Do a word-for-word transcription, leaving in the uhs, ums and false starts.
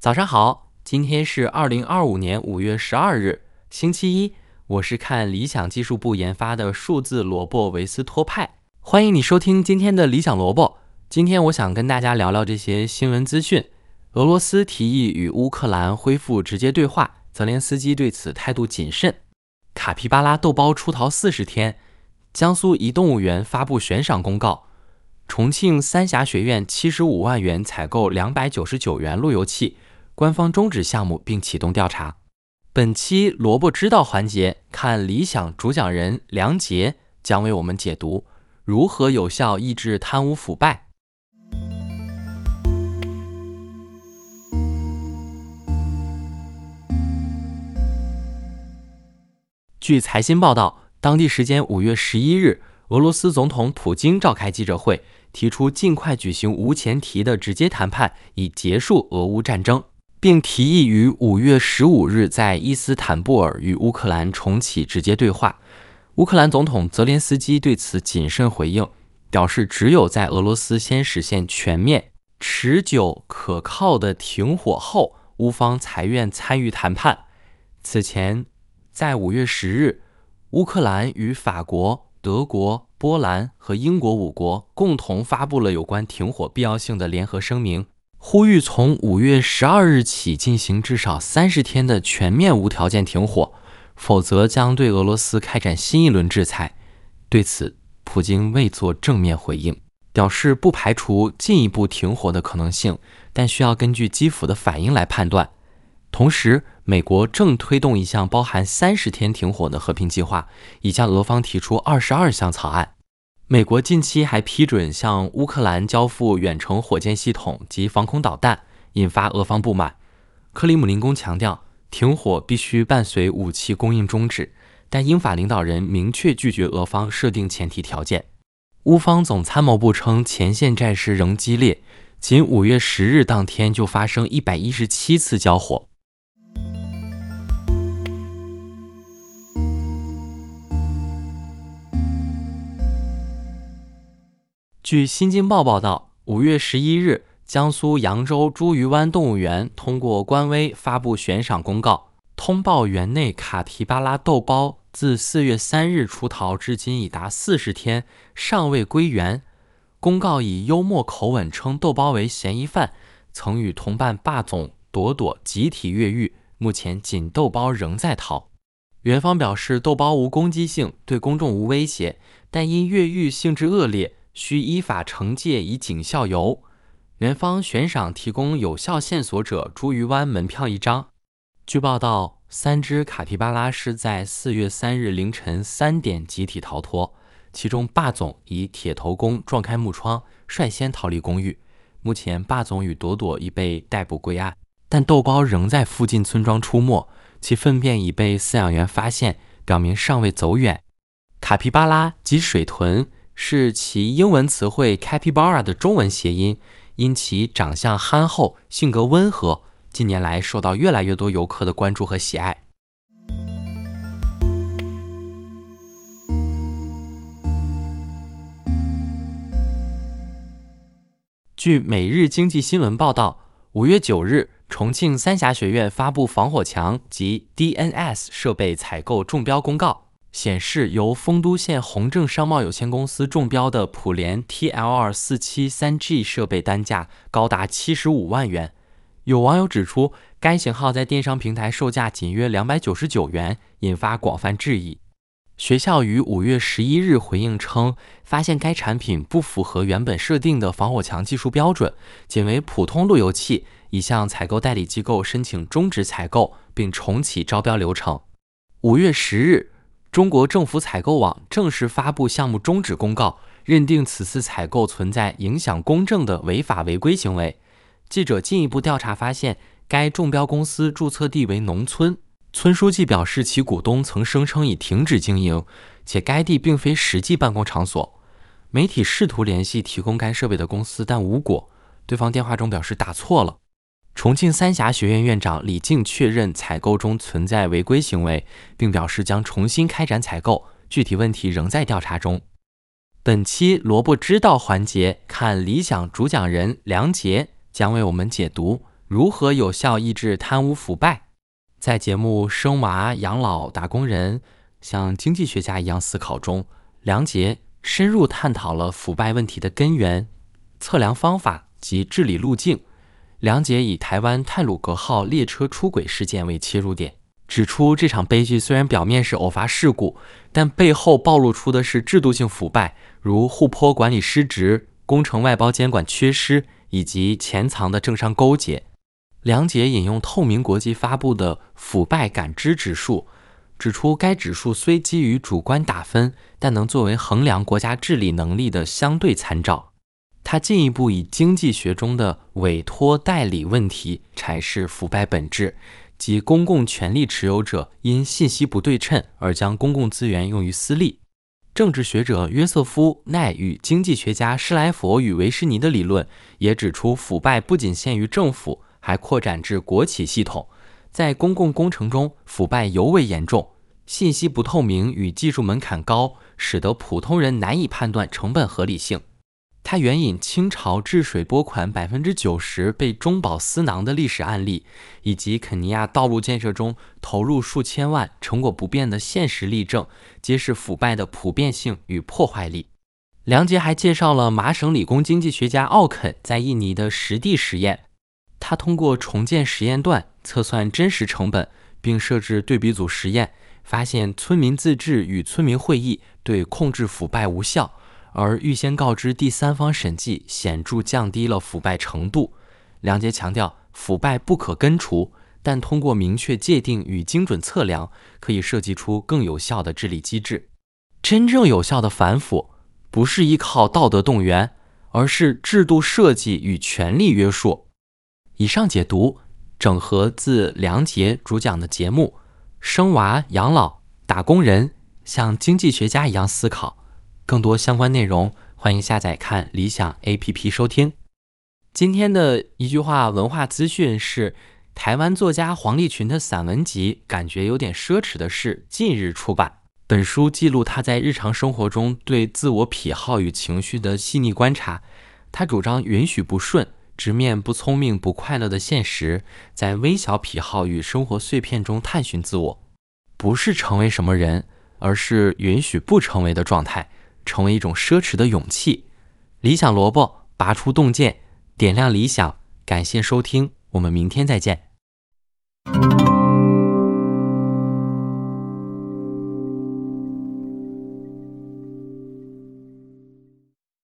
早上好，今天是二零二五年五月十二日，星期一。我是看理想技术部研发的数字萝卜维斯托派，欢迎你收听今天的理想萝卜。今天我想跟大家聊聊这些新闻资讯。俄罗斯提议与乌克兰恢复直接对话，泽连斯基对此态度谨慎。卡皮巴拉豆包出逃四十天，江苏一动物园发布悬赏公告。重庆三峡学院七十五万元采购两百九十九元路由器，官方终止项目并启动调查。本期萝卜知道环节，看理想主讲人梁杰将为我们解读如何有效抑制贪污腐败。据财新报道，当地时间五月十一日，俄罗斯总统普京召开记者会，提出尽快举行无前提的直接谈判，以结束俄乌战争，并提议于五月十五日在伊斯坦布尔与乌克兰重启直接对话。乌克兰总统泽连斯基对此谨慎回应，表示只有在俄罗斯先实现全面、持久、可靠的停火后，乌方才愿参与谈判。此前，在五月十日，乌克兰与法国、德国、波兰和英国五国共同发布了有关停火必要性的联合声明，呼吁从五月十二日起进行至少三十天的全面无条件停火，否则将对俄罗斯开展新一轮制裁。对此，普京未作正面回应，表示不排除进一步停火的可能性，但需要根据基辅的反应来判断。同时，美国正推动一项包含三十天停火的和平计划，已向俄方提出二十二项草案。美国近期还批准向乌克兰交付远程火箭系统及防空导弹，引发俄方不满。克里姆林宫强调，停火必须伴随武器供应终止，但英法领导人明确拒绝俄方设定前提条件。乌方总参谋部称，前线战事仍激烈，仅五月十日当天就发生一百一十七次交火。据新京报报道，五月十一日，江苏扬州茱萸湾动物园通过官微发布悬赏公告，通报园内卡皮巴拉豆包自四月三日出逃至今已达四十天，尚未归园。公告以幽默口吻称豆包为嫌疑犯，曾与同伴霸总、朵朵集体越狱，目前仅豆包仍在逃。园方表示，豆包无攻击性，对公众无威胁，但因越狱性质恶劣，需依法惩戒以警效尤。园方悬赏提供有效线索者茱萸湾门票一张。据报道，三只卡皮巴拉是在四月三日凌晨三点集体逃脱，其中霸总以铁头功撞开木窗，率先逃离公寓。目前霸总与朵朵已被逮捕归案，但豆包仍在附近村庄出没，其粪便已被饲养员发现，表明尚未走远。卡皮巴拉即水豚，是其英文词汇 capybara 的中文谐音，因其长相憨厚，性格温和，近年来受到越来越多游客的关注和喜爱。据每日经济新闻报道，五月九日，重庆三峡学院发布防火墙及 D N S 设备采购中标公告，显示由丰都县宏正商贸有限公司中标的普联 T L R 四七三 G 设备单价高达七十五万元。有网友指出，该型号在电商平台售价仅约两百九十九元，引发广泛质疑。学校于五月十一日回应称，发现该产品不符合原本设定的防火墙技术标准，仅为普通路由器，已向采购代理机构申请终止采购，并重启招标流程。五月十日，中国政府采购网正式发布项目终止公告，认定此次采购存在影响公正的违法违规行为。记者进一步调查发现，该中标公司注册地为农村，村书记表示其股东曾声称已停止经营，且该地并非实际办公场所。媒体试图联系提供该设备的公司，但无果，对方电话中表示打错了。重庆三峡学院院长李静确认采购中存在违规行为，并表示将重新开展采购，具体问题仍在调查中。本期萝卜知道环节，看理想主讲人梁杰将为我们解读如何有效抑制贪污腐败？在节目《生娃养老打工人像经济学家一样思考》中，梁杰深入探讨了腐败问题的根源、测量方法及治理路径。梁杰以台湾太鲁阁号列车出轨事件为切入点，指出这场悲剧虽然表面是偶发事故，但背后暴露出的是制度性腐败，如户坡管理失职、工程外包监管缺失以及潜藏的政商勾结。梁杰引用透明国际发布的腐败感知指数，指出该指数虽基于主观打分，但能作为衡量国家治理能力的相对参照。他进一步以经济学中的委托代理问题阐释腐败本质，即公共权力持有者因信息不对称而将公共资源用于私利。政治学者约瑟夫·奈与经济学家施莱佛与维什尼的理论也指出，腐败不仅限于政府，还扩展至国企系统。在公共工程中，腐败尤为严重，信息不透明与技术门槛高，使得普通人难以判断成本合理性。他援引清朝治水拨款 百分之九十 被中饱私囊的历史案例，以及肯尼亚道路建设中投入数千万成果不变的现实例证，揭示腐败的普遍性与破坏力。梁杰还介绍了麻省理工经济学家奥肯在印尼的实地实验，他通过重建实验段测算真实成本，并设置对比组实验，发现村民自治与村民会议对控制腐败无效，而预先告知第三方审计显著降低了腐败程度。梁杰强调，腐败不可根除，但通过明确界定与精准测量，可以设计出更有效的治理机制。真正有效的反腐，不是依靠道德动员，而是制度设计与权力约束。以上解读整合自梁杰主讲的节目《生娃养老打工人像经济学家一样思考》。更多相关内容，欢迎下载看理想 A P P 收听。今天的一句话文化资讯是，台湾作家黄立群的散文集《感觉有点奢侈的事》近日出版。本书记录他在日常生活中对自我癖好与情绪的细腻观察。他主张允许不顺，直面不聪明不快乐的现实，在微小癖好与生活碎片中探寻自我，不是成为什么人，而是允许不成为的状态，成为一种奢侈的勇气。理想萝卜拔出洞见，点亮理想。感谢收听，我们明天再见。